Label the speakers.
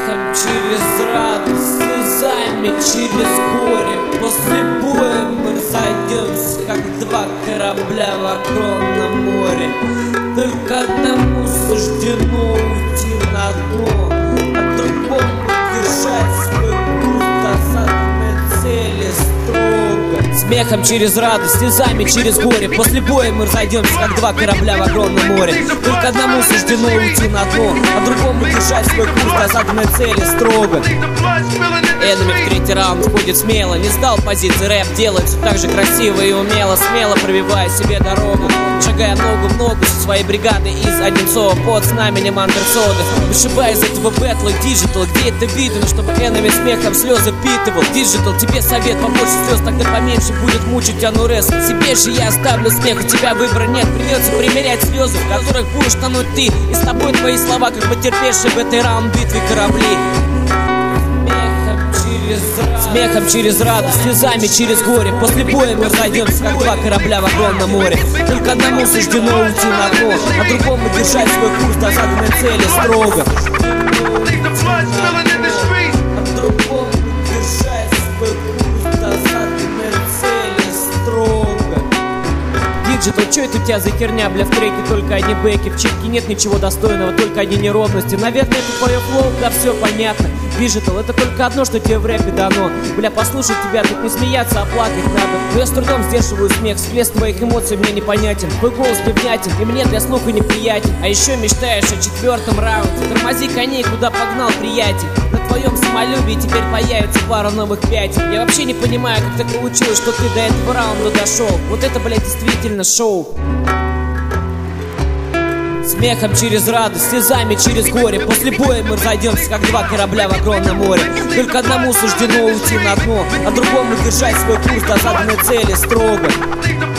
Speaker 1: Смехом через радость, слезами через горе. После боя мы разойдемся, как два корабля в огромном море. Только одному суждено уйти на дно, а другому держать свой курс до заданной цели строго. Смехом через радость, слезами через горе. После боя мы разойдемся, как два корабля в огромном море. Только одному суждено уйти на дно, а другому держать свой курс до заданной цели строго. Enemy в третий раунд входит смело, не сдал позиции, рэп делает все так же красиво и умело, смело пробивая себе дорогу, шагая ногу в ногу со своей бригадой из Одинцова под знаменем Андерсода. Вышибая из этого бэтла Digital, где это видно, чтобы Enemy смехом слезы впитывал. Digital, тебе совет, побольше слез, тогда поменьше будет мучить анурез. Себе же я оставлю смех, у тебя выбора нет, придется примерять слезы, в которых будешь тонуть ты, и с тобой твои слова, как потерпевшие в этой раунд-битве корабли. Смехом через радость, слезами через горе. После боя мы разойдемся, как два корабля в огромном море. Только одному суждено уйти на дно, а другому держать свой курс до заданной цели строго. Digital, чё это у тебя за херня, бля, в треке только одни бэки, в читке нет ничего достойного, только одни неровности. Наверное, это твое флоу, да все понятно. Digital, это только одно, что тебе в рэпе дано. Бля, послушать тебя, тут не смеяться, а плакать надо. Но я с трудом сдерживаю смех, всплеск твоих эмоций мне непонятен. Твой голос невнятен, и мне для слуха неприятен. А еще мечтаешь о четвертом раунде. Тормози коней, куда погнал, приятель. На твоем самолюбии теперь появится пара новых пятен. Я вообще не понимаю, как так получилось, что ты до этого раунда дошел. Вот это, блядь, действительно шоу. Смехом через радость, слезами через горе. После боя мы разойдемся, как два корабля в огромном море. Только одному суждено уйти на дно, а другому держать свой курс до заданной цели строго.